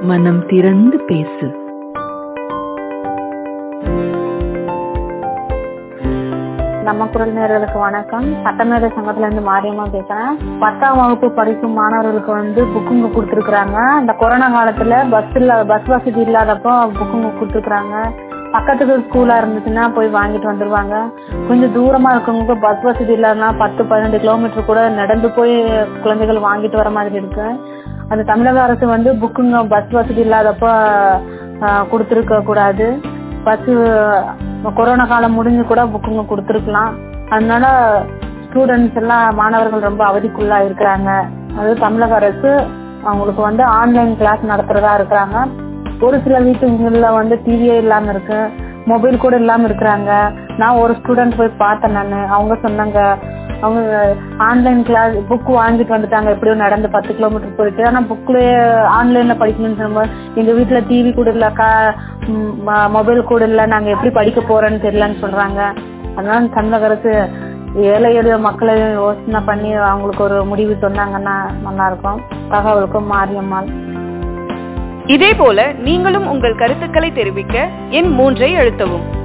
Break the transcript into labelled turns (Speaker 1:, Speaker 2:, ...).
Speaker 1: மனம் திறந்து பேசு.
Speaker 2: நம்ம குரல் நேயர்களுக்கு வணக்கம். சட்டமேதை சங்கத்துல இருந்து மாரியம்மா பேசுறேன். 10ஆம் வகுப்பு படிக்கும் மாணவர்களுக்கு புக்குங்க கொடுத்துருக்காங்க. இந்த கொரோனா காலத்துல பஸ் வசதி இல்லாதப்போ புக்குங்க கொடுத்துருக்காங்க. பக்கத்துக்கு ஸ்கூலா இருந்துச்சுன்னா போய் வாங்கிட்டு வந்துருவாங்க. கொஞ்சம் தூரமா இருக்கவங்க பஸ் வசதி இல்லாதனா 10-12 கிலோமீட்டர் கூட நடந்து போய் குழந்தைகள் வாங்கிட்டு வர மாதிரி இருக்கு. அந்த தமிழக அரசு புக்குங்க பஸ் வசதி இல்லாதப்போ கொடுத்துருக்க கூடாது. பஸ் கொரோனா காலம் முடிஞ்சு கூட புக்குங்க கொடுத்துருக்கலாம். அதனால ஸ்டூடெண்ட்ஸ் எல்லாம் மாணவர்கள் ரொம்ப அவதிக்குள்ளா இருக்கிறாங்க. அது தமிழக அரசு அவங்களுக்கு ஆன்லைன் கிளாஸ் நடத்துறதா இருக்கிறாங்க. ஒரு சில வீட்டுல டிவியே இல்லாம இருக்கு, மொபைல் கூட இல்லாம இருக்கிறாங்க. நான் ஒரு ஸ்டூடெண்ட் போய் பார்த்தேன். அவங்க சொன்னாங்க அவங்க ஆன்லைன் கிளாஸ் புக் வாங்கிட்டு வந்துட்டாங்க. எப்படியோ நடந்து 10 கிலோமீட்டர் போயிட்டு. ஆனா புக்லயே ஆன்லைன்ல படிக்கணும்னு சொல்லும்போது எங்க வீட்டுல டிவி கூட இல்லக்கா, மொபைல் கூட இல்ல, நாங்க எப்படி படிக்க போறோன்னு தெரியலன்னு சொல்றாங்க. அதனால தமிழக அரசு ஏழை எளிய மக்களை யோசனை பண்ணி அவங்களுக்கு ஒரு முடிவு சொன்னாங்கன்னா நல்லா இருக்கும். தகவலுக்கும் மாரியம்மாள்.
Speaker 3: இதே போல நீங்களும் உங்கள் கருத்துக்களை தெரிவிக்க எண் 3 அழுத்தவும்.